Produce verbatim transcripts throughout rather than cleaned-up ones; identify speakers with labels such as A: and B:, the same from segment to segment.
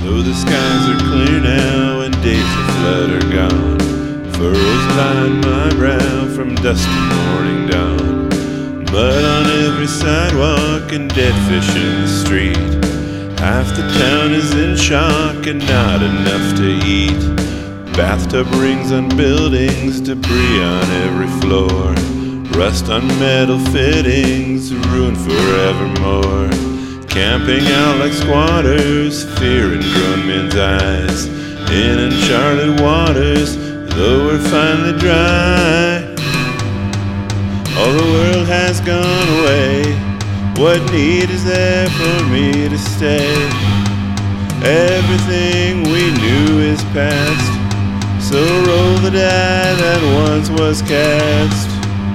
A: Though the skies are clear now and days of flood are gone, furrows line my brow from dusk to morning dawn. Mud on every sidewalk and dead fish in the street. Half the town is in shock and not enough to eat. Bathtub rings on buildings, debris on every floor, rust on metal fittings, ruined forevermore. Camping out like squatters, fear in grown men's eyes, in uncharted waters, though we're finally dry. All the world has gone away, what need is there for me to stay? Everything we knew is past, so roll the die that once was cast.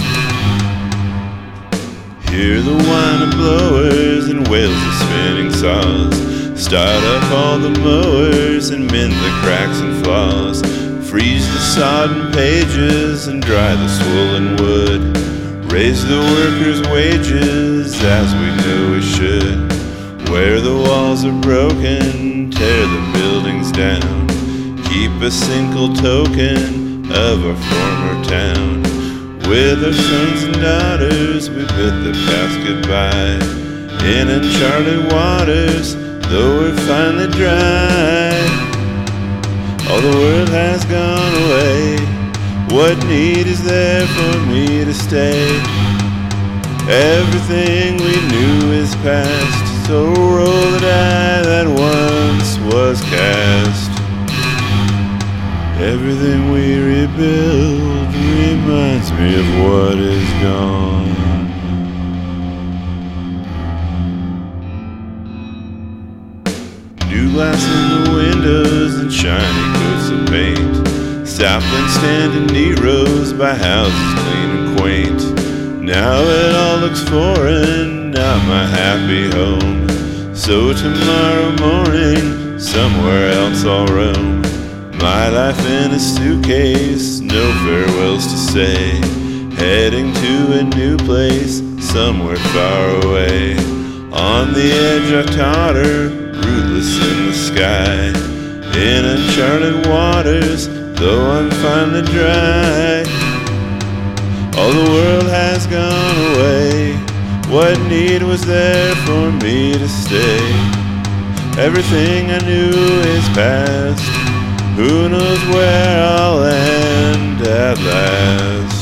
A: Hear the whine of blowers and wails of spinning saws, start up all the mowers and mend the cracks and flaws, freeze the sodden pages and dry the swollen wood, raise the workers' wages as we knew we should. Where the walls are broken, tear the buildings down, keep a single token of our former town. With our sons and daughters we bid the past goodbye, in uncharted waters, though we're finally dry. All the world has gone away, what need is there for me to stay? Everything we knew is past, so roll the die that once was cast. Everything we rebuild reminds me of what is gone. New glass in the windows and shiny coats of paint, saplings stand in neat rows by houses clean and quaint. Now it all looks foreign, not my happy home, so tomorrow morning somewhere else I'll roam. My life in a suitcase, no farewells to say, heading to a new place, somewhere far away. On the edge I totter, rootless in the sky, in uncharted waters, though I'm finally dry. All the world has gone away, what need was there for me to stay? Everything I knew is past, who knows where I'll end at last.